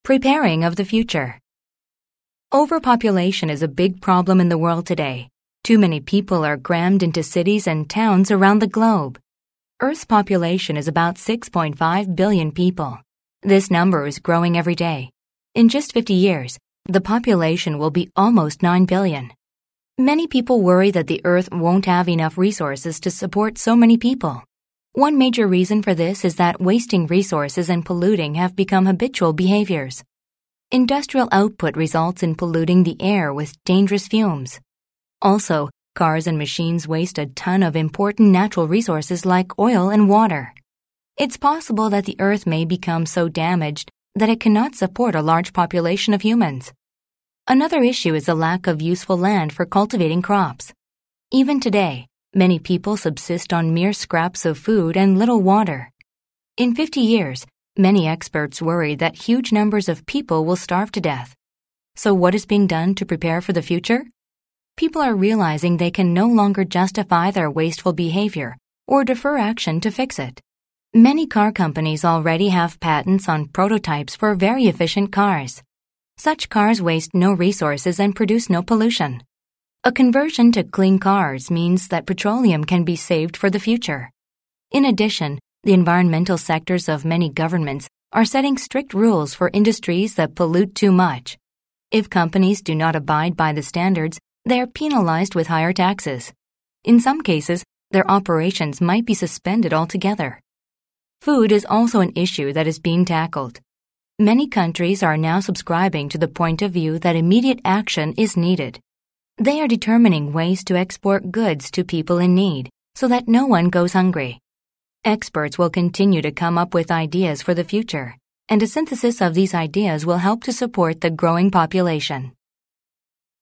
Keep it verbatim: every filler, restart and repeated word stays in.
Preparing of the future. Overpopulation is a big problem in the world today. Too many people are crammed into cities and towns around the globe. Earth's population is about six point five billion people. This number is growing every day. In just fifty years, the population will be almost nine billion. Many people worry that the Earth won't have enough resources to support so many people. One major reason for this is that wasting resources and polluting have become habitual behaviors. Industrial output results in polluting the air with dangerous fumes. Also, cars and machines waste a ton of important natural resources like oil and water. It's possible that the Earth may become so damaged that it cannot support a large population of humans. Another issue is the lack of useful land for cultivating crops. Even today, many people subsist on mere scraps of food and little water. In fifty years, many experts worry that huge numbers of people will starve to death. So what is being done to prepare for the future? People are realizing they can no longer justify their wasteful behavior or defer action to fix it. Many car companies already have patents on prototypes for very efficient cars. Such cars waste no resources and produce no pollution. A conversion to clean cars means that petroleum can be saved for the future. In addition, the environmental sectors of many governments are setting strict rules for industries that pollute too much. If companies do not abide by the standards, they are penalized with higher taxes. In some cases, their operations might be suspended altogether. Food is also an issue that is being tackled. Many countries are now subscribing to the point of view that immediate action is needed. They are determining ways to export goods to people in need so that no one goes hungry. Experts will continue to come up with ideas for the future, and a synthesis of these ideas will help to support the growing population.